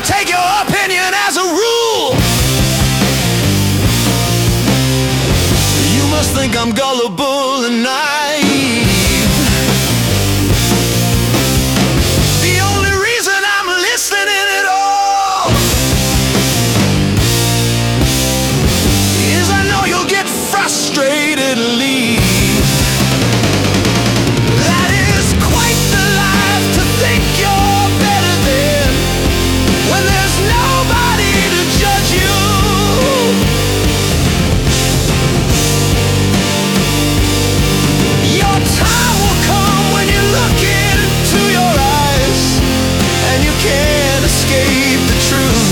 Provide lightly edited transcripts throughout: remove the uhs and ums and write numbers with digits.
take your opinion as a rule. You must think I'm gullible and naive. The only reason I'm listening at all is I know you'll get frustrated and leave. That is quite the life to think you're better than, when there's nobody to judge you. Your time will come when you look into your eyes and you can't escape the truth.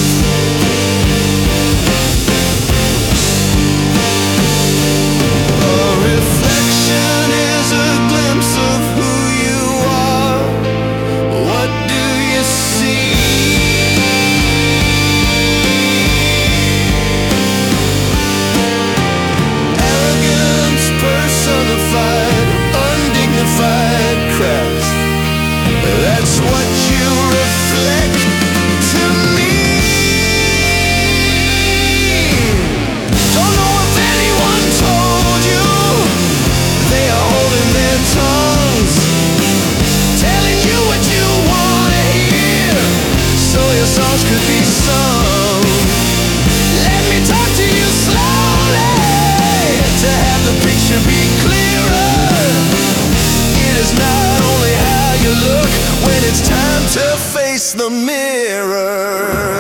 A reflection is a glimpse of who you are. What do you see? Arrogance personified, undignified craft. That's what you reflect to me. Don't know if anyone told you they are holding their tongues, telling you what you wanna hear, so your songs could be sung. Let me talk to you slowly, to have the picture be clearer. It is not only how you look when it's time to face the mirror.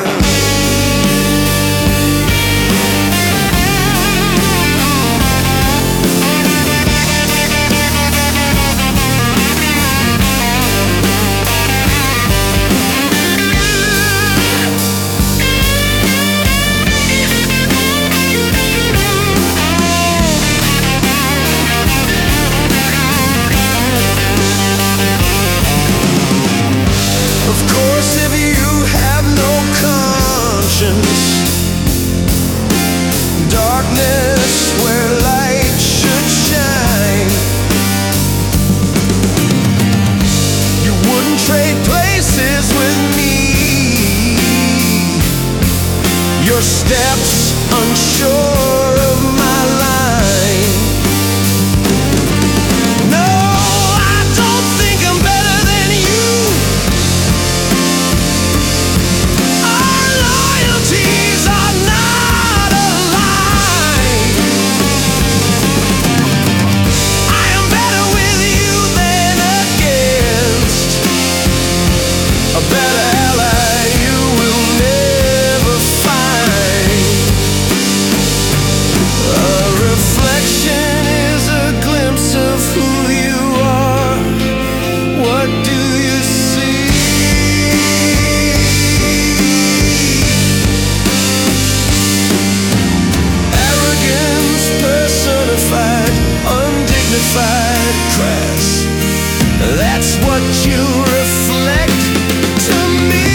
Of course, if you have no conscience, darkness where light should shine, you wouldn't trade places with me. Your steps unsure of my line. No, I don't think I'm better than you. Our loyalties are not aligned. I am better with you than against. A better ally you will never find. A reflection is a glimpse of who you are. What do you see? Arrogance personified, undignified, crass. That's what you reflect to me.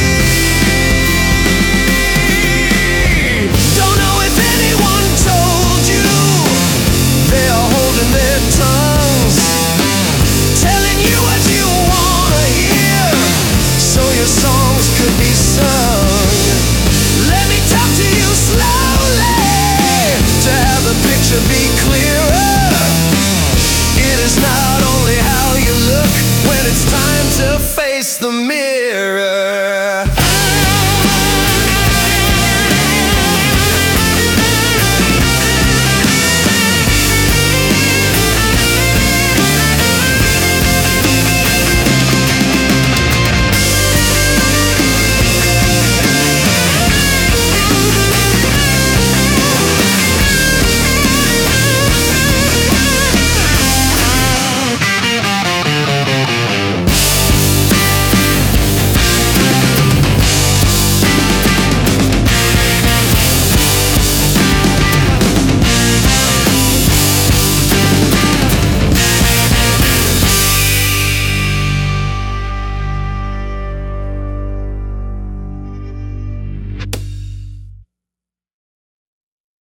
Don't know if anyone told you they are holding their tongues, telling you what you wanna hear, so your songs could be sung. Let me talk to you slowly, to have the picture be clearer. It is not only how you look when it's time to face the mirror.